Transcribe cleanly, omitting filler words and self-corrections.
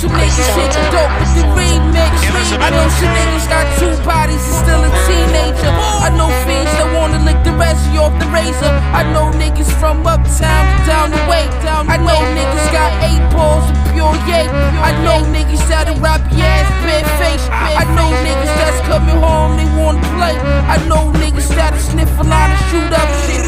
some niggas shit dope with the remix. I know some niggas got 2 bodies and still a teenager. I know fiends that wanna lick the residue off the razor. I know niggas from uptown to down the way. I know niggas got 8 balls of pure yay. I know niggas that'll rap your ass bare face. I know niggas that's coming home, they wanna play. I know niggas that'll sniff a line and shoot up shit.